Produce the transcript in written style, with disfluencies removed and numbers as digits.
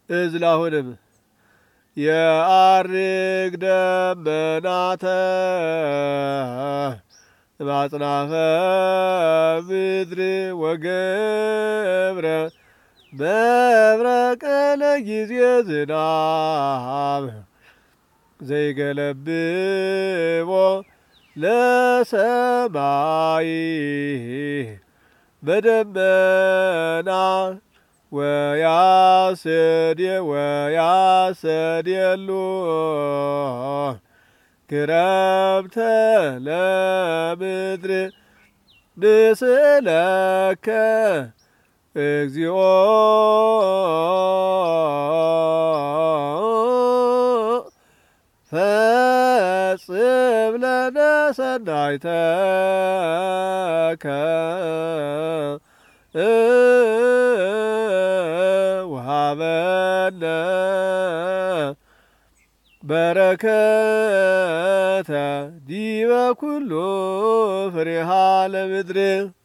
እዝላሁንም የአርግ ደመናተ ማጽናፈ ምድር ወገብረ መብረቀ ለጊዜ ዝናብ ዘይገለብቦ ለሰማይ በደመና ወያሰድየሉ ክረምተ ለምድር ምስለከ እግዚኦ ፈጽም ለነ ሰናይተከ ወሀበነ በረከተ ዲበ ኩሉ ፍሬሃ ለምድር